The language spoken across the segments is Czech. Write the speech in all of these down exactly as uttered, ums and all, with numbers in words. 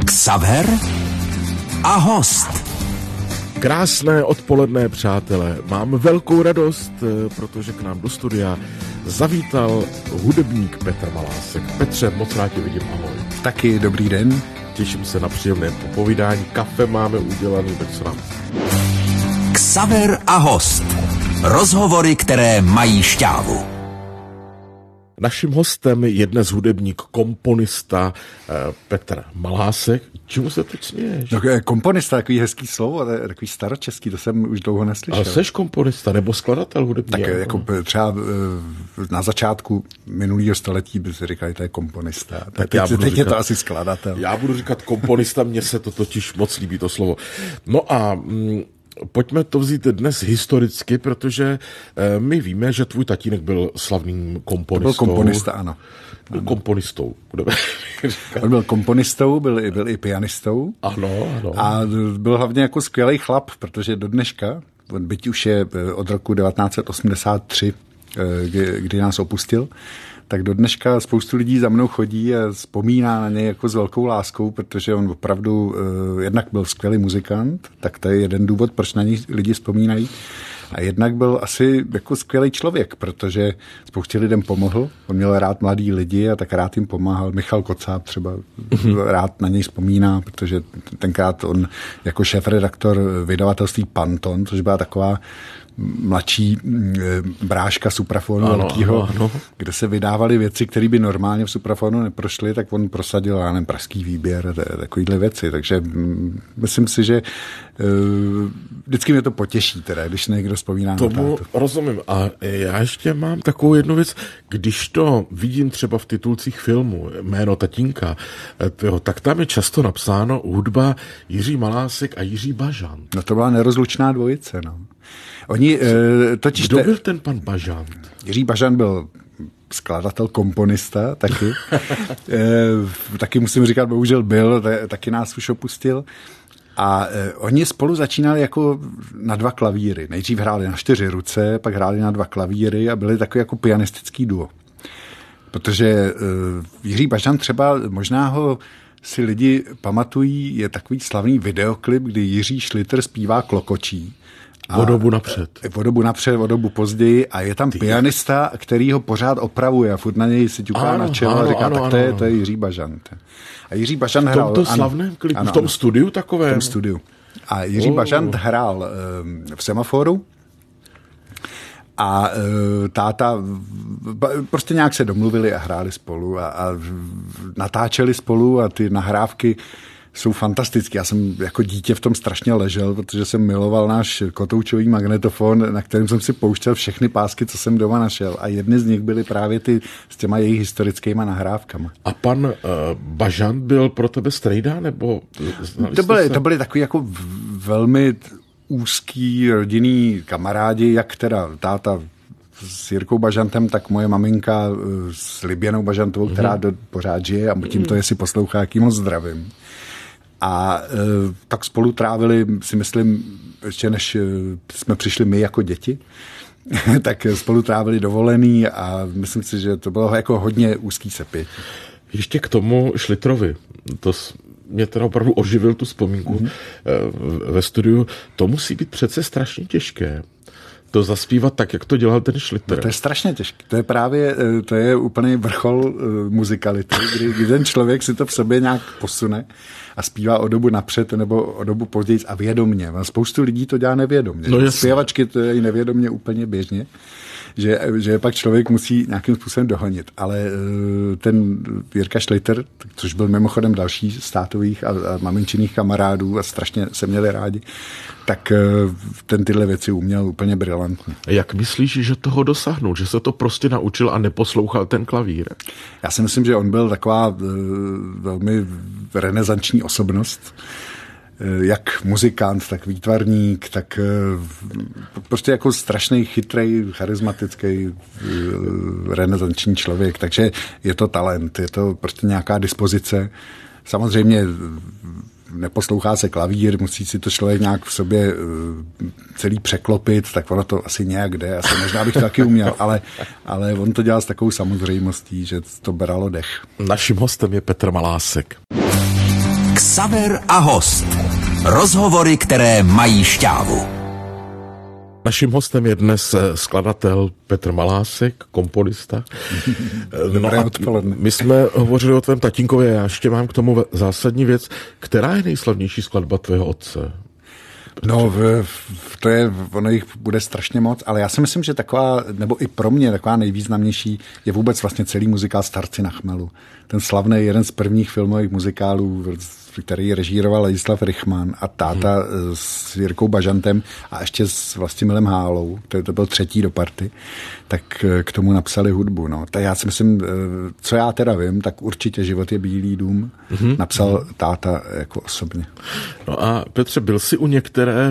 Xaver a host. Krásné odpoledne, přátelé. Mám velkou radost, protože k nám do studia zavítal hudebník Petr Malásek. Petře, moc rád tě vidím, ahoj. Taky dobrý den. Těším se na příjemné popovídání. Kafe máme udělaný, tak co nám? Xaver a host. Rozhovory, které mají šťávu. Naším hostem je dnes hudebník, komponista Petr Malásek. Čemu se teď směješ? No, komponista, takový hezký slovo, takový staročeský, to jsem už dlouho neslyšel. Ale seš komponista nebo skladatel hudební? Tak jako třeba na začátku minulého století by se říkali, to je komponista. Tak, tak teď, teď říkat, je to asi skladatel. Já budu říkat komponista, mně se to totiž moc líbí, to slovo. No a mm, pojďme to vzít dnes historicky, protože eh, my víme, že tvůj tatínek byl slavným komponistou. Byl komponista, ano. Byl ano. komponistou. On byl komponistou, byl i, byl i pianistou. Ano, ano. A byl hlavně jako skvělý chlap, protože do dneška, byť už je od roku devatenáct set osmdesát tři, kdy, kdy nás opustil, tak do dneška spoustu lidí za mnou chodí a vzpomíná na něj jako s velkou láskou, protože on opravdu uh, jednak byl skvělý muzikant, tak to je jeden důvod, proč na něj lidi vzpomínají. A jednak byl asi jako skvělý člověk, protože spoustě lidem pomohl. On měl rád mladý lidi a tak rád jim pomáhal. Michal Kocáb třeba mm-hmm. rád na něj vzpomíná, protože tenkrát on jako šéfredaktor vydavatelství Panton, což byla taková mladší bráška Suprafonu velkýho, kde se vydávaly věci, které by normálně v Suprafonu neprošly, tak on prosadil, já nevím, pražský výběr a takovýhle věci. Takže myslím si, že uh, vždycky mě to potěší, teda, když někdo vzpomíná Tomu na tátu. Rozumím. A já ještě mám takovou jednu věc. Když to vidím třeba v titulcích filmu, jméno tatínka, tyho, tak tam je často napsáno hudba Jiří Malásek a Jiří Bažant. No to byla nerozlučná dvojice, no. Oni, totiž Kdo byl ten pan Bažant? Jiří Bažant byl skladatel, komponista taky. e, taky musím říkat, bohužel byl, taky nás už opustil. A e, oni spolu začínali jako na dva klavíry. Nejdřív hráli na čtyři ruce, pak hráli na dva klavíry a byli takový jako pianistický duo. Protože e, Jiří Bažant třeba, možná ho si lidi pamatují, je takový slavný videoklip, kdy Jiří Šlitr zpívá Klokočí. O dobu napřed. O dobu napřed, o dobu později a je tam Ty. pianista, který ho pořád opravuje a furt na něj si ťuká na čelo a říká, ano, tak ano, to, je, to je Jiří Bažant. A Jiří Bažant hrál... V tomto slavném klipu, ano, v tom ano, studiu takovém? V tom studiu. A Jiří oh. Bažant hrál um, v Semaforu a uh, táta prostě nějak se domluvili a hráli spolu a, a natáčeli spolu a ty nahrávky jsou fantastické. Já jsem jako dítě v tom strašně ležel, protože jsem miloval náš kotoučový magnetofon, na kterém jsem si pouštěl všechny pásky, co jsem doma našel. A jedny z nich byly právě ty s těma jejich historickýma nahrávkama. A pan uh, Bažant byl pro tebe strejda, nebo... To byly, to byly takový jako velmi úzký rodinný kamarádi, jak teda táta s Jirkou Bažantem, tak moje maminka s Liběnou Bažantovou, mm-hmm. která do, pořád žije a tím to, jestli poslouchá, jaký moc zdravím. A e, tak spolu trávili, si myslím, ještě než jsme přišli my jako děti, tak spolu trávili dovolený a myslím si, že to bylo jako hodně úzký sepětí. Ještě k tomu Šlitrovi. To mě teda opravdu oživil tu vzpomínku mm-hmm. ve studiu. To musí být přece strašně těžké. To zaspívat tak, jak to dělal ten Šlitr. No to je strašně těžké. To je právě, to je úplný vrchol uh, muzikality, kdy, kdy ten člověk si to v sobě nějak posune a zpívá o dobu napřed nebo o dobu později a vědomně. Spoustu lidí to dělá nevědomně. No zpěvačky to je nevědomně úplně běžně, že, že pak člověk musí nějakým způsobem dohonit. Ale uh, ten Jirka Šlitr, což byl mimochodem další státových a, a maminčiných kamarádů a strašně se měli rádi, tak ten tyhle věci uměl úplně brilantně. Jak myslíš, že toho dosáhnul? Že se to prostě naučil a neposlouchal ten klavír? Já si myslím, že on byl taková uh, velmi renesanční osobnost. Uh, jak muzikant, tak výtvarník, tak uh, prostě jako strašný, chytrej, charismatický uh, renesanční člověk. Takže je to talent, je to prostě nějaká dispozice. Samozřejmě neposlouchá se klavír, musí si to člověk nějak v sobě celý překlopit, tak ono to asi nějak jde, asi možná bych to taky uměl, ale, ale on to dělal s takovou samozřejmostí, že to bralo dech. Naším hostem je Petr Malásek. Xaver a host. Rozhovory, které mají šťávu. Naším hostem je dnes skladatel Petr Malásek, komponista. No a my jsme hovořili o tvém tatínkovi, já ještě mám k tomu zásadní věc. Která je nejslavnější skladba tvého otce? No, v, v, to je, ono jich bude strašně moc, ale já si myslím, že taková, nebo i pro mě taková nejvýznamnější je vůbec vlastně celý muzikál Starci na chmelu. Ten slavný, jeden z prvních filmových muzikálů, který režíroval Ladislav Rychman a táta hmm. s Jirkou Bažantem a ještě s Vlastimilem Hálou, to, to byl třetí do party, tak k tomu napsali hudbu. No. Tak já si myslím, co já teda vím, tak určitě Život je bílý dům hmm. napsal táta jako osobně. No a Petře, byl jsi u některé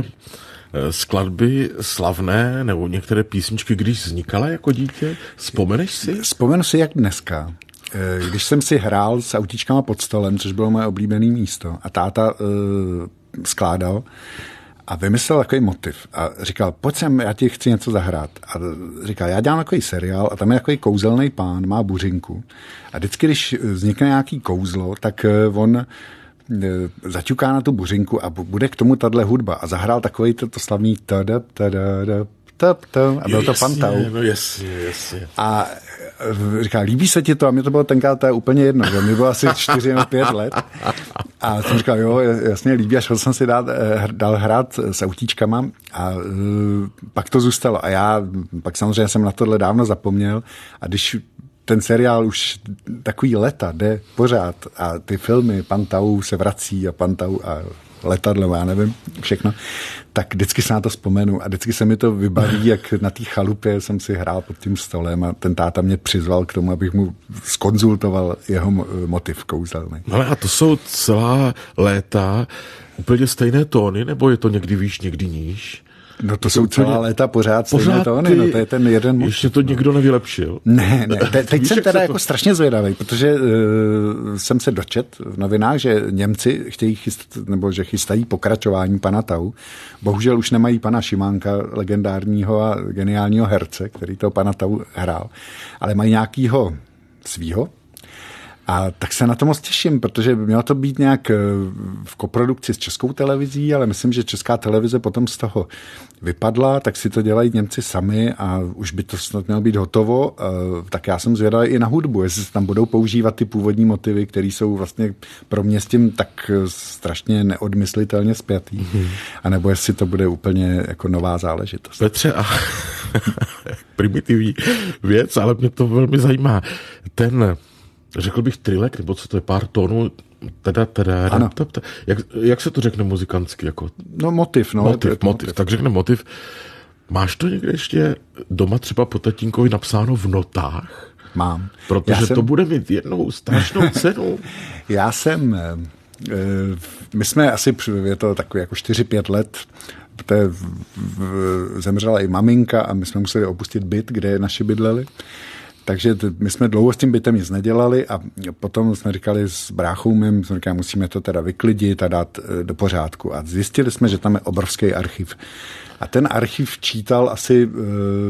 skladby slavné nebo některé písničky, když vznikala jako dítě? Vzpomeneš si? Vzpomenu si jak dneska. Když jsem si hrál s autíčkama pod stolem, což bylo moje oblíbené místo, a táta uh, skládal a vymyslel takový motiv a říkal, pojď sem, já ti chci něco zahrát. A říkal, já dělám takový seriál a tam je takový kouzelný pán, má buřinku. A vždycky, když vznikne nějaký kouzlo, tak uh, on uh, zaťuká na tu buřinku a bude k tomu tahle hudba. A zahrál takový to, to slavný tada, tada, tada, Tap, tap, a byl to Pantau. No jasně, jasně. A říká, líbí se ti to? A mě to bylo tenkrát to je úplně jedno, že? Mě bylo asi čtyři nebo pět let. A jsem říkal, jo, jasně líbí. A šel jsem si dát, dal hrát s autíčkama a uh, pak to zůstalo. A já pak samozřejmě jsem na tohle dávno zapomněl. A když ten seriál už takový leta jde pořád a ty filmy Pantau se vrací a Pantau a letadlo, já nevím, všechno, tak vždycky se na to vzpomenu a vždycky se mi to vybaví, jak na té chalupě jsem si hrál pod tím stolem a ten táta mě přizval k tomu, abych mu skonzultoval jeho motiv kouzelný. Ale a to jsou celá léta úplně stejné tóny, nebo je to někdy výš, někdy níž? No to jsou celá léta pořád stejné tóny, no to je ten jeden motiv. Ještě to nikdo nevylepšil? Ne, ne, te, teď jsem teda jako to... strašně zvědavý, protože uh, jsem se dočet v novinách, že Němci chtějí chystat, nebo že chystají pokračování pana Tau. Bohužel už nemají pana Šimánka, legendárního a geniálního herce, který toho pana Tau hrál, ale mají nějakýho svýho. A tak se na to moc těším, protože mělo to být nějak v koprodukci s Českou televizí, ale myslím, že Česká televize potom z toho vypadla, tak si to dělají Němci sami a už by to snad mělo být hotovo. Tak já jsem zvědavý i na hudbu, jestli se tam budou používat ty původní motivy, které jsou vlastně pro mě s tím tak strašně neodmyslitelně spjatý. Mm-hmm. A nebo jestli to bude úplně jako nová záležitost. Petře, a primitivní věc, ale mě to velmi zajímá. Ten řekl bych trilek, nebo co to je, pár tónů, teda, teda, teda, teda jak, jak se to řekne muzikantsky? Jako? No motiv, no. Motiv, motiv, motiv, tak řekne motiv. Máš to někde ještě doma třeba po tatínkovi napsáno v notách? Mám. Protože jsem... to bude mít jednou strašnou cenu. Já jsem, my jsme asi, je to takový jako čtyři pět let, protože zemřela i maminka a my jsme museli opustit byt, kde naši bydleli. Takže my jsme dlouho s tím bytem nic nedělali a potom jsme říkali s bráchou mým, jsme říkali, musíme to teda vyklidit a dát do pořádku. A zjistili jsme, že tam je obrovský archiv. A ten archiv čítal asi uh,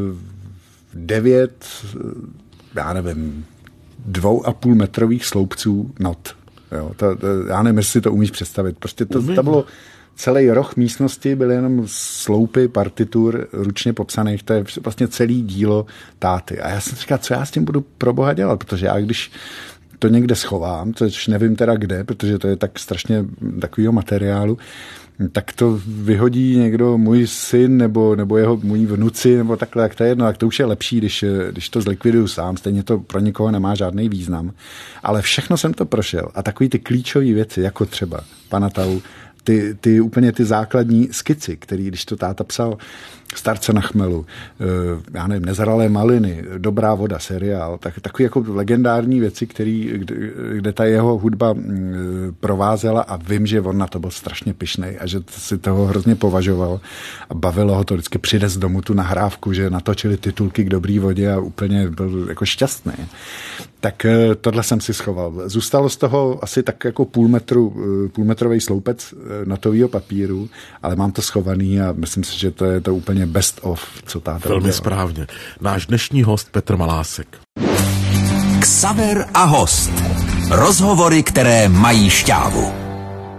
devět, já nevím, dvou a půl metrových sloupců not. Jo, to, to, já nevím, jestli si to umíš představit. Prostě to, to bylo... Celý roh místnosti byly jenom sloupy partitur ručně popsaných, to je vlastně celý dílo táty. A já jsem říkal, co já s tím budu pro boha dělat, protože já když to někde schovám, což nevím teda kde, protože to je tak strašně takovýho materiálu, tak to vyhodí někdo, můj syn, nebo, nebo jeho můj vnuci, nebo takhle, jak to je jedno, tak to už je lepší, když, když to zlikviduju sám, stejně to pro nikoho nemá žádný význam. Ale všechno jsem to prošel a takový ty klíčové věci, jako třeba pana Tau, Ty, ty úplně ty základní skici, který, když to táta psal, Starce na chmelu, já nevím, Nezralé maliny, Dobrá voda, seriál, tak takový jako legendární věci, který, kde, kde ta jeho hudba provázela a vím, že on na to byl strašně pyšnej a že si toho hrozně považoval a bavilo ho to vždycky přijde z domu tu nahrávku, že natočili titulky k Dobrý vodě a úplně byl jako šťastný. Tak tohle jsem si schoval. Zůstalo z toho asi tak jako půl metru, půlmetrový sloupec notového papíru, ale mám to schovaný a myslím si, že to je to úplně best of, co táta Velmi udělal. Správně. Náš dnešní host Petr Malásek. Xaver a host. Rozhovory, které mají šťávu.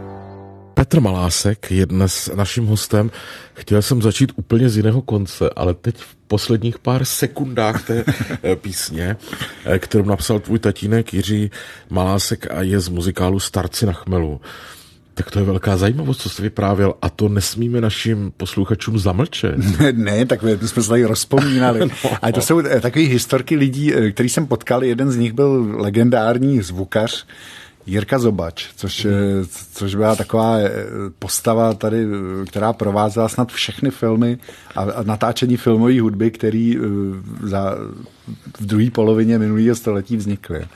Petr Malásek je dnes naším hostem. Chtěl jsem začít úplně z jiného konce, ale teď v posledních pár sekundách té písně, kterou napsal tvůj tatínek Jiří Malásek a je z muzikálu Starci na chmelu. Tak to je velká zajímavost, co jsi vyprávěl, a to nesmíme našim posluchačům zamlčet. Ne, ne, tak my jsme se tady rozpomínali. no. Ale to jsou takový historky lidí, který jsem potkal. Jeden z nich byl legendární zvukař Jirka Zobač, což, což byla taková postava tady, která provázela snad všechny filmy a, a natáčení filmové hudby, který za, v druhé polovině minulého století vznikly.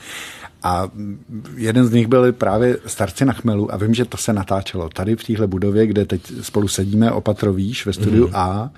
A jeden z nich byl právě Starci na chmelu a vím, že to se natáčelo tady v téhle budově, kde teď spolu sedíme, Opatrovíš, ve studiu mm. A.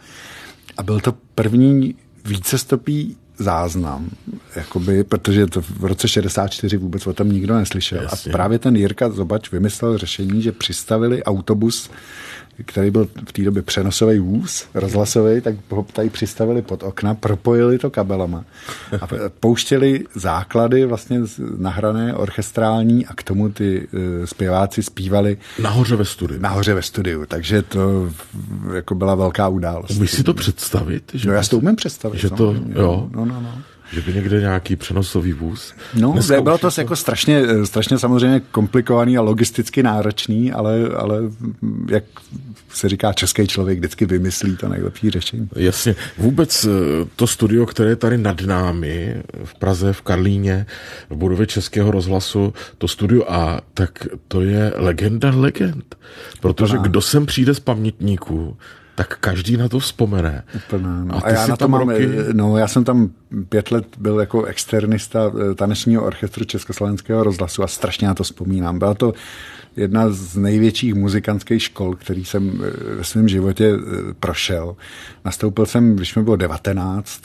A byl to první vícestopý záznam, jakoby, protože to v roce šedesát čtyři vůbec o tom nikdo neslyšel. Jasně. A právě ten Jirka Zobač vymyslel řešení, že přistavili autobus, který byl v té době přenosový vůz, rozhlasový, tak ho tady přistavili pod okna, propojili to kabelama a pouštěli základy vlastně nahrané orchestrální a k tomu ty uh, zpěváci zpívali nahoře ve studiu. Nahoře ve studiu, takže to jako byla velká událost. Umíš si to představit? Že no já si to umím představit. Že to, jo. No, no, no. Že by někde nějaký přenosový vůz. No, bylo to jako strašně, strašně samozřejmě komplikovaný a logisticky náročný, ale, ale jak se říká, český člověk vždycky vymyslí to nejlepší řešení. Jasně. Vůbec to studio, které je tady nad námi v Praze, v Karlíně, v budově Českého rozhlasu, to studio A, tak to je legenda legend. Protože Úplná. Kdo sem přijde z pamětníků, tak každý na to vzpomene. Úplná, no. A, a já na to mám, roky... no já jsem tam pět let byl jako externista tanečního orchestru Československého rozhlasu a strašně na to vzpomínám. Byla to jedna z největších muzikantských škol, který jsem ve svém životě prošel. Nastoupil jsem, když mi bylo devatenáct,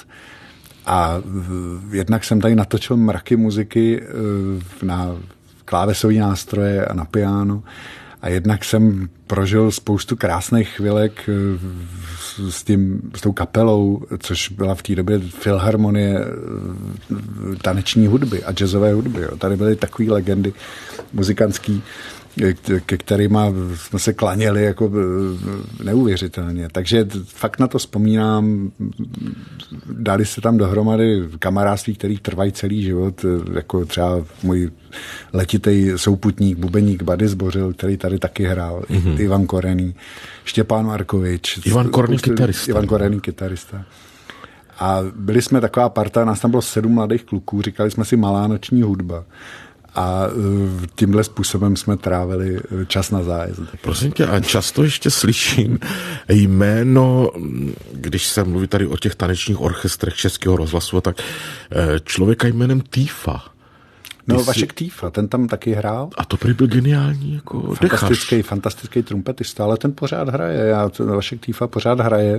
a jednak jsem tady natočil mraky muziky na klávesové nástroje a na piano. A jednak jsem prožil spoustu krásných chvilek s, tím, s tou kapelou, což byla v té době filharmonie taneční hudby a jazzové hudby. Jo. Tady byly takové legendy muzikantský, ke kterýma jsme se klaněli jako neuvěřitelně. Takže fakt na to vzpomínám. Dali se tam dohromady kamarádství, který trvají celý život, jako třeba můj letitej souputník, bubeník Bady Zbořil, který tady taky hrál, mm-hmm. Ivan Korený, Štěpán Markovič. Ivan Korený kytarista. Ivan Korený kytarista. A byli jsme taková parta, nás tam bylo sedm mladých kluků, říkali jsme si Malá noční hudba. A tímhle způsobem jsme trávili čas na zájezd. Prosím tě, a často ještě slyším jméno, když se mluví tady o těch tanečních orchestrech Českého rozhlasu, tak člověka jménem Týfa. No, jsi... Vašek Týfa, ten tam taky hrál. A to prý byl geniální jako fantastický, fantastický trumpetista, ale ten pořád hraje. Já, Vašek Týfa pořád hraje.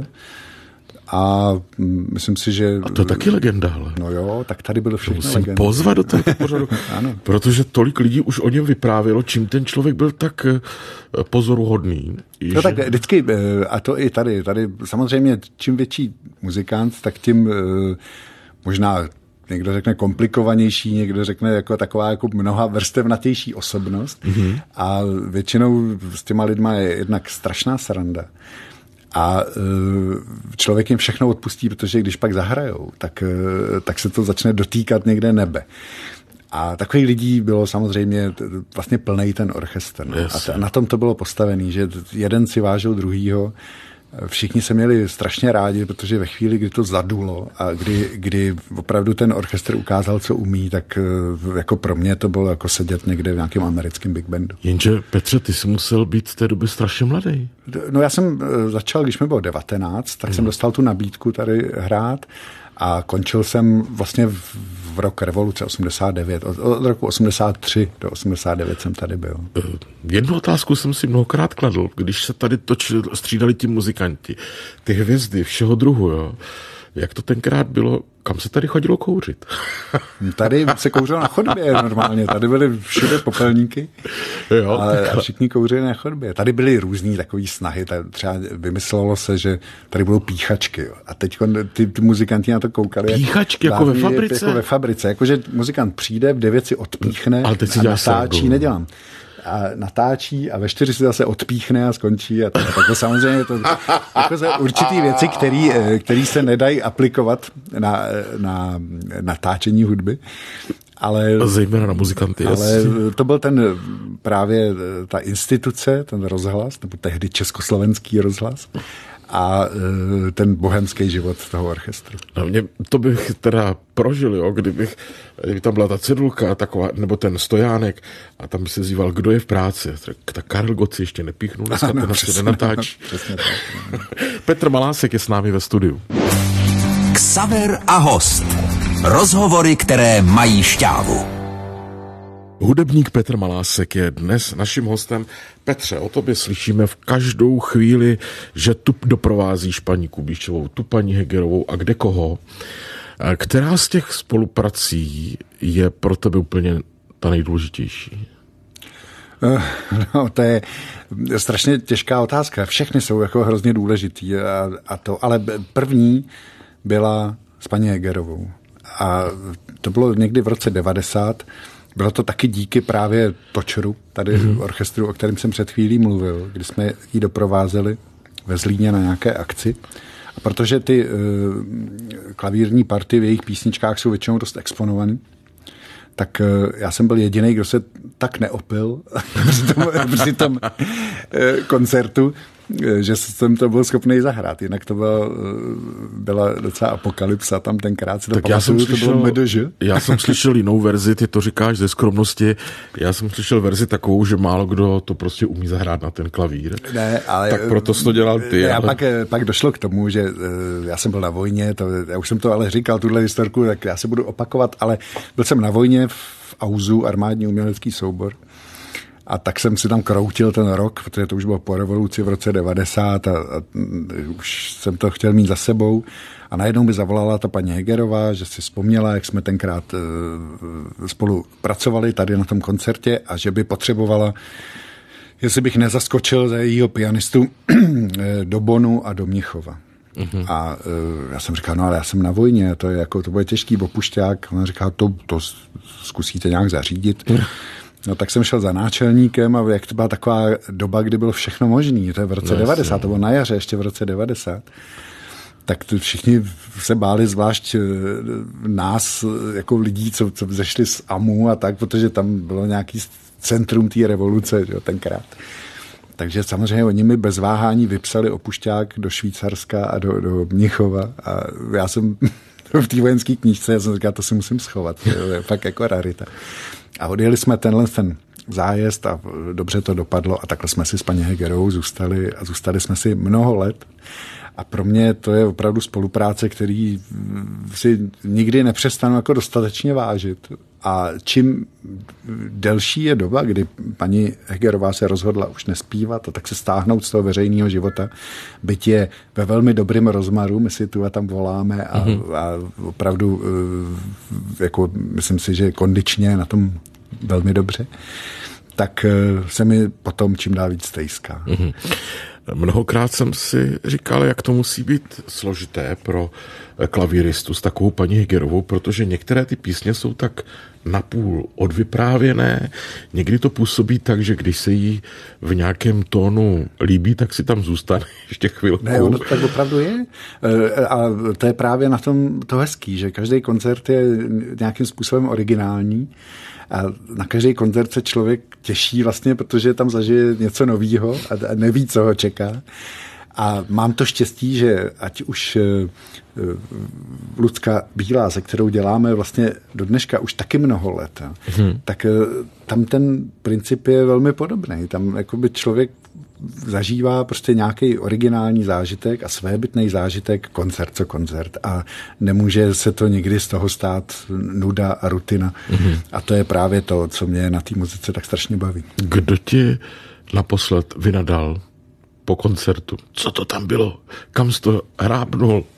A myslím si, že... A to je taky legenda, ale. No jo, tak tady bylo všechno musím legenda. Pozvat do tohoto pořadu. Ano. Protože tolik lidí už o něm vyprávělo, čím ten člověk byl tak pozoruhodný. No že... tak vždycky, a to i tady, tady samozřejmě čím větší muzikant, tak tím možná někdo řekne komplikovanější, někdo řekne jako taková jako mnoha vrstevnatější osobnost. Mm-hmm. A většinou s těma lidma je jednak strašná sranda. A člověk jim všechno odpustí, protože když pak zahrajou, tak, tak se to začne dotýkat někde nebe. A takových lidí bylo samozřejmě vlastně plnej ten orchestr. Yes. A na tom to bylo postavený, že jeden si vážil druhýho. Všichni se měli strašně rádi, protože ve chvíli, kdy to zadulo a kdy, kdy opravdu ten orchestr ukázal, co umí, tak jako pro mě to bylo jako sedět někde v nějakém americkém big bandu. Jenže Petře, ty jsi musel být v té době strašně mladý. No já jsem začal, když mi bylo devatenáct, tak hmm. jsem dostal tu nabídku tady hrát a končil jsem vlastně v, v rok revoluce osmdesát devět. Od, od roku osmdesát tři do osmdesát devět jsem tady byl. Jednu otázku jsem si mnohokrát kladl, když se tady toč, střídali ti muzikanti, ty hvězdy všeho druhu, jo. Jak to tenkrát bylo, kam se tady chodilo kouřit? Tady se kouřilo na chodbě normálně, tady byly všude popelníky jo, a, a všichni kouřili na chodbě. Tady byly různý takový snahy, tady třeba vymyslelo se, že tady budou píchačky. Jo. A teď ty, ty muzikanti na to koukali. Píchačky jako ve fabrice? Jako ve fabrice, jakože muzikant přijde, v devět si odpíchne ale teď si a natáčí, nedělám. a natáčí a ve čtyři se zase odpíchne a skončí. A tak, tak to samozřejmě to, jako za určitý věci, který, který se nedají aplikovat na, na natáčení hudby. Ale, zejména na muzikanty. Ale to byl ten právě ta instituce, ten rozhlas, nebo tehdy československý rozhlas a ten bohemský život toho orchestru. No mě, to bych teda prožil, jo, kdybych, kdyby tam byla ta cedulka taková, nebo ten stojánek a tam by se zýval, kdo je v práci. Tak Karel Gott si ještě nepíchnul, dneska ten asi nenatáčí. No, Petr Malásek je s námi ve studiu. Xaver a host. Rozhovory, které mají šťávu. Hudebník Petr Malásek je dnes naším hostem. Petře, o tobě slyšíme v každou chvíli, že tu doprovázíš paní Kubíčovou, tu paní Hegerovou a kde koho. Která z těch spoluprací je pro tebe úplně ta nejdůležitější? No, to je strašně těžká otázka. Všechny jsou jako hrozně důležitý. A, a to, ale první byla s paní Hegerovou. A to bylo někdy v roce devadesát. Bylo to taky díky právě Točru, tady mm-hmm. orchestru, o kterém jsem před chvílí mluvil, kdy jsme ji doprovázeli ve Zlíně na nějaké akci. A protože ty uh, klavírní party v jejich písničkách jsou většinou dost exponovaný, tak uh, já jsem byl jediný, kdo se tak neopil při tom, při tom uh, koncertu, že jsem to byl schopný zahrát. Jinak to byla, byla docela apokalypsa tam tenkrát. Si to tak já jsem, slyšel, to já jsem slyšel jinou verzi, ty to říkáš ze skromnosti. Já jsem slyšel verzi takovou, že málo kdo to prostě umí zahrát na ten klavír. Ne, ale, tak proto jsi to dělal ty. Já ale... pak, pak došlo k tomu, že já jsem byl na vojně, to, já už jsem to ale říkal, tuhle historku, tak já se budu opakovat, ale byl jsem na vojně v Auzu, armádní umělecký soubor. A tak jsem si tam kroutil ten rok, protože to už bylo po revoluci v roce devadesát a, a už jsem to chtěl mít za sebou. A najednou mi zavolala ta paní Hegerová, že si vzpomněla, jak jsme tenkrát uh, spolu pracovali tady na tom koncertě a že by potřebovala, jestli bych nezaskočil za jejího pianistu do Bonu a do Mnichova. Mm-hmm. A uh, já jsem říkal, no ale já jsem na vojně, to je jako, to bude těžký opušťák. Ona říká, to, to zkusíte nějak zařídit. Mm. No tak jsem šel za náčelníkem a jak to byla taková doba, kdy bylo všechno možné. To je v roce no, devadesát, to bylo na jaře ještě v roce devadesát. Tak to všichni se báli, zvlášť nás, jako lidí, co, co zešli z A M U a tak, protože tam bylo nějaký centrum té revoluce, jo, tenkrát. Takže samozřejmě oni mi bez váhání vypsali opušťák do Švýcarska a do, do Mnichova a já jsem v té vojenské knížce, já jsem říkal, to si musím schovat, to je fakt jako rarita. A odjeli jsme tenhle ten zájezd a dobře to dopadlo a takhle jsme si s paní Hegerovou zůstali a zůstali jsme si mnoho let. A pro mě to je opravdu spolupráce, který si nikdy nepřestanu jako dostatečně vážit. A čím delší je doba, kdy paní Hegerová se rozhodla už nespívat a tak se stáhnout z toho veřejného života, byť je ve velmi dobrým rozmaru, my si tu a tam voláme a, mm-hmm. a opravdu jako myslím si, že kondičně na tom velmi dobře, tak se mi potom čím dál víc stejská. Mm-hmm. Mnohokrát jsem si říkal, jak to musí být složité pro klavíristu s takovou paní Hegerovou, protože některé ty písně jsou tak napůl odvyprávěné, někdy to působí tak, že když se jí v nějakém tónu líbí, tak si tam zůstane ještě chvilku. Ne, ono tak opravdu je. A to je právě na tom to hezký, že každý koncert je nějakým způsobem originální. A na každý koncert se člověk těší vlastně, protože tam zažije něco novýho a neví, co ho čeká. A mám to štěstí, že ať už Lucka Bílá, se kterou děláme vlastně do dneška už taky mnoho let, hmm. tak tam ten princip je velmi podobný. Tam jakoby člověk zažívá prostě nějaký originální zážitek a svébytný zážitek, koncert co koncert a nemůže se to nikdy z toho stát nuda a rutina. Mm-hmm. A to je právě to, co mě na té muzice tak strašně baví. Kdo ti naposled vynadal po koncertu? Co to tam bylo? Kam jsi to hrábnul?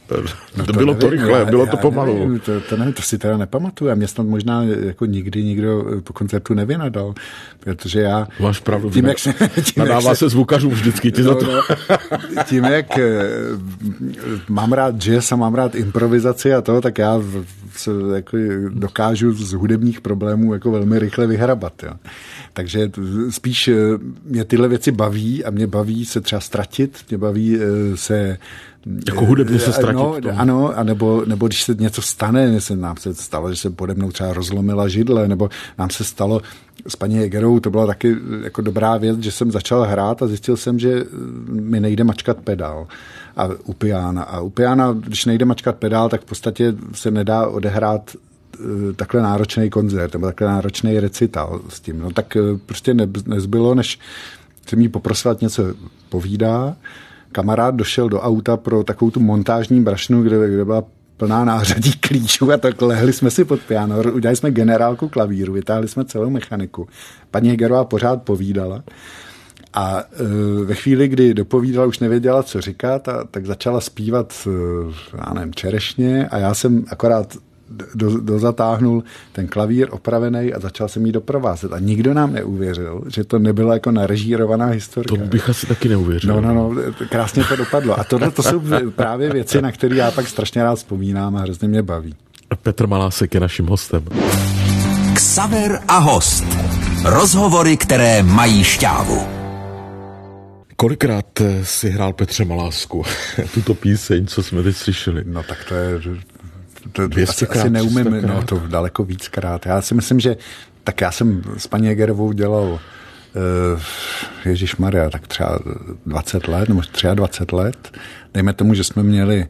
No to, to bylo nevím, to rychle, já, bylo já to pomalu. Nevím, to, to, nevím, to si teda nepamatuju. A mě snad možná jako nikdy nikdo po koncertu nevynadal, protože já... Máš pravdu, tím, jak se, tím, nadává jak se zvukařům vždycky ti no, za to. No, tím, jak mám rád jazz a mám rád improvizaci a to, tak já se jako dokážu z hudebních problémů jako velmi rychle vyhrabat. Jo. Takže spíš mě tyhle věci baví a mě baví se třeba ztratit, mě baví se... Jako hudebně se ztratit. No, ano, a nebo, nebo když se něco stane, se, nám se stalo, že se pode mnou třeba rozlomila židle, nebo nám se stalo s paní Hegerou, to byla taky jako dobrá věc, že jsem začal hrát a zjistil jsem, že mi nejde mačkat pedál. A u piana. A u piana, když nejde mačkat pedál, tak v podstatě se nedá odehrát takhle náročný koncert, nebo takhle náročný recital s tím. No tak prostě nezbylo, než jsem jí poprosil, ať něco povídá. Kamarád došel do auta pro takovou tu montážní brašnu, kde, kde byla plná nářadí klíčů a tak lehli jsme si pod piano, udělali jsme generálku klavíru, vytáhli jsme celou mechaniku. Paní Hegerová pořád povídala a e, ve chvíli, kdy dopovídala, už nevěděla, co říkat, a, tak začala zpívat, já nevím, čerešně a já jsem akorát Do, dozatáhnul ten klavír opravený a začal jsem jí doprovázet. A nikdo nám neuvěřil, že to nebyla jako narežírovaná historka. To bych asi taky neuvěřil. No, no, no, krásně to dopadlo. A tohle to jsou právě věci, na které já pak strašně rád vzpomínám a hrozně mě baví. Petr Malásek je naším hostem. Xaver a host. Rozhovory, které mají šťávu. Kolikrát si hrál Petře Malásku tuto píseň, co jsme teď slyšeli? No tak to je... To, to asi, asi neumím, no to daleko víckrát. Já si myslím, že tak já jsem s paní Hegerovou dělal uh, ježišmarja, tak třeba dvacet let, nebo dvacet tři let. Dejme tomu, že jsme měli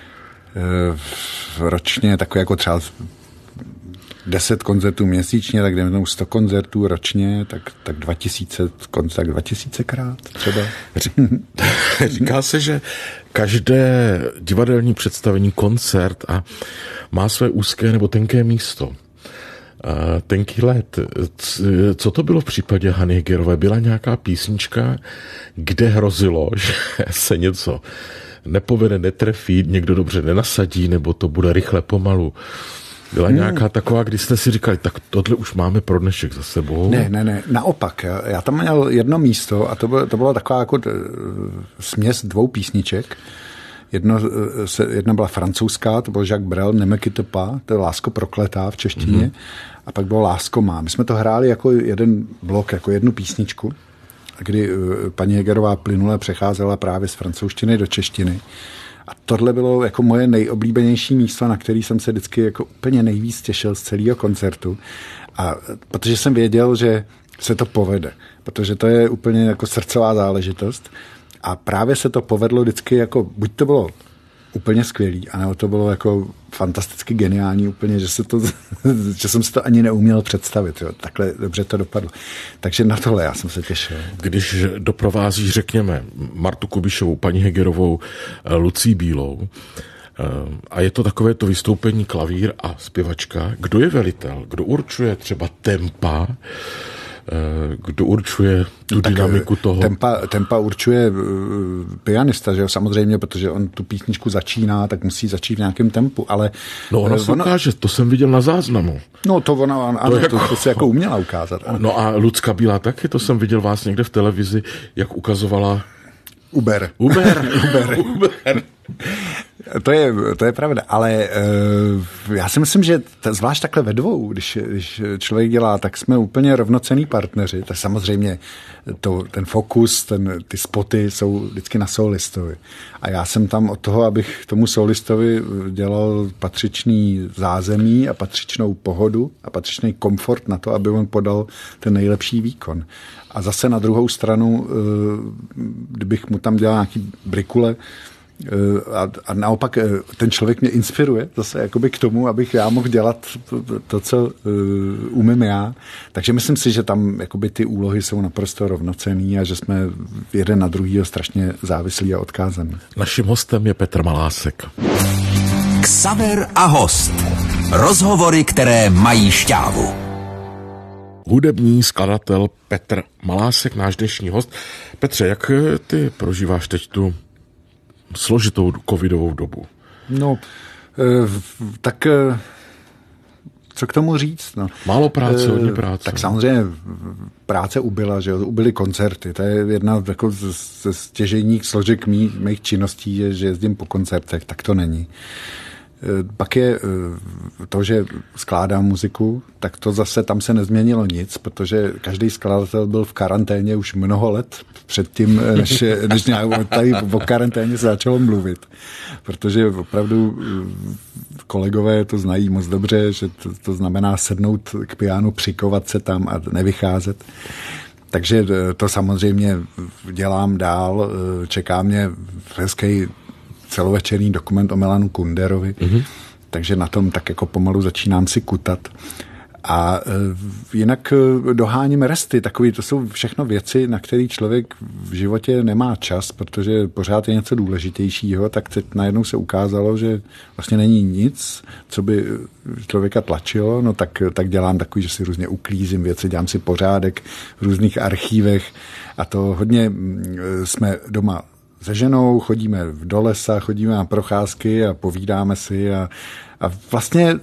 uh, ročně takové jako třeba deset koncertů měsíčně, tak dejme tomu sto koncertů ročně, tak, tak dva tisíce koncertů, tak dva tisícekrát třeba. Říká se, že každé divadelní představení, koncert a má své úzké nebo tenké místo. A tenký led. Co to bylo v případě Hany Hegerové? Byla nějaká písnička, kde hrozilo, že se něco nepovede, netrefí, někdo dobře nenasadí, nebo to bude rychle pomalu? Byla hmm. nějaká taková, kdy jste si říkali, tak tohle už máme pro dnešek za sebou? Ne, ne, ne, naopak. Já tam měl jedno místo a to bylo, to bylo taková jako směs dvou písniček. Jedno, jedna byla francouzská, to byl Jacques Brel, Ne me quitte pas, to je Lásko prokletá v češtině. Hmm. A pak bylo Lásko má. My jsme to hráli jako jeden blok, jako jednu písničku, kdy paní Hegerová plynule přecházela právě z francouzštiny do češtiny. A tohle bylo jako moje nejoblíbenější místo, na který jsem se vždycky jako úplně nejvíc těšil z celého koncertu. A protože jsem věděl, že se to povede, protože to je úplně jako srdcová záležitost. A právě se to povedlo vždycky jako, buď to bylo úplně skvělý, anebo to bylo jako fantasticky geniální úplně, že, se to, že jsem si to ani neuměl představit. Jo. Takhle dobře to dopadlo. Takže na tohle já jsem se těšil. Když doprovází, řekněme, Martu Kubišovou, paní Hegerovou, Lucii Bílou, a je to takové to vystoupení klavír a zpěvačka, kdo je velitel? Kdo určuje třeba tempa? Kdo určuje tu tak dynamiku toho? Tempa, tempa určuje pianista, že jo, samozřejmě, protože on tu písničku začíná, tak musí začít v nějakém tempu, ale... No ona se ono, ukáže, to jsem viděl na záznamu. No to ona, ano, to, jako, to, to se jako uměla ukázat. Ano. No a Lucka Bílá taky, to jsem viděl vás někde v televizi, jak ukazovala... Uber. Uber. Uber. Uber. To je, to je pravda, ale uh, já si myslím, že t- zvlášť takhle ve dvou, když, když člověk dělá, tak jsme úplně rovnocenní partneři, tak samozřejmě to, ten fokus, ten, ty spoty jsou vždycky na solistovi. A já jsem tam od toho, abych tomu solistovi dělal patřičný zázemí a patřičnou pohodu a patřičný komfort na to, aby on podal ten nejlepší výkon. A zase na druhou stranu, uh, kdybych mu tam dělal nějaký brikule, A, a naopak ten člověk mě inspiruje zase jakoby k tomu, abych já mohl dělat to, co uh, umím já. Takže myslím si, že tam jakoby ty úlohy jsou naprosto rovnocenný a že jsme jeden na druhýho strašně závislí a odkázaný. Naším hostem je Petr Malásek. Xaver a host. Rozhovory, které mají šťávu. Hudební skladatel Petr Malásek, náš dnešní host. Petře, jak ty prožíváš teď tu složitou covidovou dobu? No, tak co k tomu říct? No. Málo práce, hodně práce. Tak samozřejmě práce ubyla, že jo, ubyly koncerty. To je jedna jako ze stěžejních složek mých, mých činností, je, že jezdím po koncertech, tak to není. Pak je to, že skládám muziku, tak to zase tam se nezměnilo nic, protože každý skladatel byl v karanténě už mnoho let předtím, než, než nějak tady o karanténě se začalo mluvit. Protože opravdu kolegové to znají moc dobře, že to, to znamená sednout k pianu, přikovat se tam a nevycházet. Takže to samozřejmě dělám dál, čeká mě hezký celovečerní dokument o Milanu Kunderovi, mm-hmm. takže na tom tak jako pomalu začínám si kutat. A e, jinak doháním resty, takový, to jsou všechno věci, na které člověk v životě nemá čas, protože pořád je něco důležitějšího, tak teď najednou se ukázalo, že vlastně není nic, co by člověka tlačilo, no tak, tak dělám takový, že si různě uklízím věci, dělám si pořádek v různých archívech a to hodně jsme doma se ženou, chodíme do lesa, chodíme na procházky a povídáme si a, a vlastně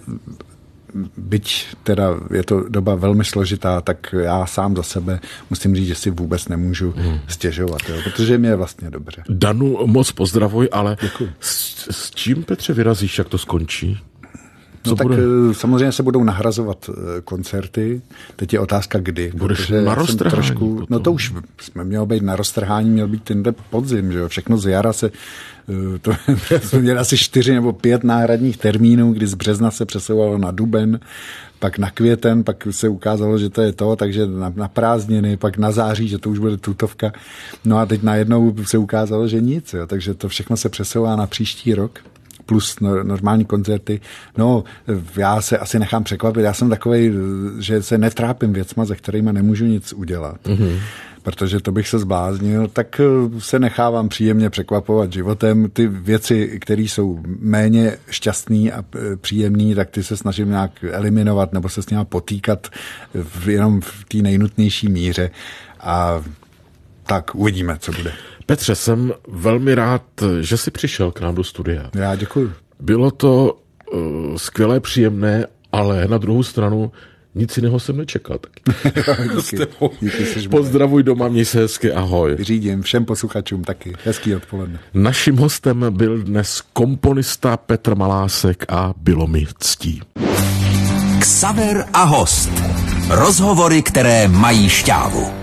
byť teda je to doba velmi složitá, tak já sám za sebe musím říct, že si vůbec nemůžu hmm. stěžovat, jo, protože mi je vlastně dobře. Danu moc pozdravuj, ale s, s čím, Petře, vyrazíš, jak to skončí? Co no tak bude? Samozřejmě se budou nahrazovat koncerty. Teď je otázka, kdy. Budeš na roztrhání trošku, potom. No to už jsme mělo být na roztrhání, měl být ten podzim, že jo. Všechno z jara se, to jsme měli asi čtyři nebo pět náhradních termínů, kdy z března se přesouvalo na duben, pak na květen, pak se ukázalo, že to je to, takže na, na prázdniny, pak na září, že to už bude tutovka. No a teď najednou se ukázalo, že nic, jo. Takže to všechno se přesouvá na příští rok. Plus normální koncerty. No, já se asi nechám překvapit. Já jsem takovej, že se netrápím věcma, ze kterými nemůžu nic udělat. Mm-hmm. Protože to bych se zbláznil, tak se nechávám příjemně překvapovat životem. Ty věci, které jsou méně šťastný a příjemný, tak ty se snažím nějak eliminovat nebo se s nimi potýkat v, jenom v té nejnutnější míře. A tak uvidíme, co bude. Petře, jsem velmi rád, že jsi přišel k nám do studia. Já děkuji. Bylo to uh, skvělé, příjemné, ale na druhou stranu nic jiného jsem nečekal. díky, díky, pozdravuj doma, měj se hezky, ahoj. Řídím všem posluchačům taky. Hezký odpoledne. Naším hostem byl dnes komponista Petr Malásek a bylo mi ctí. Xaver a host. Rozhovory, které mají šťávu.